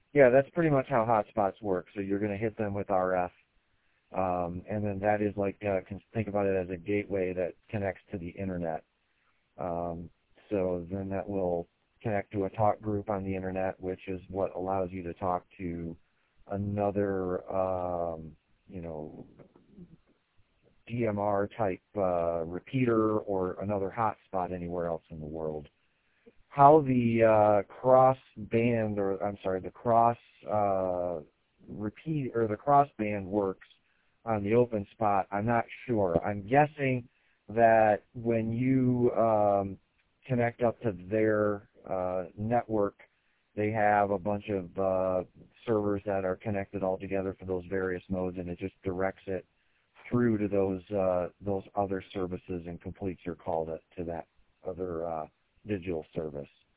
Yeah, that's pretty much how hotspots work. So you're going to hit them with RF, and then that is like, think about it as a gateway that connects to the internet. So then that will connect to a talk group on the internet, which is what allows you to talk to another, you know, DMR type repeater or another hotspot anywhere else in the world. How the cross band, or I'm sorry, the cross repeat or the cross band works on the open spot, I'm not sure. I'm guessing that when you connect up to their network, they have a bunch of servers that are connected all together for those various modes, and it just directs it through to those other services and completes your call to that other digital service.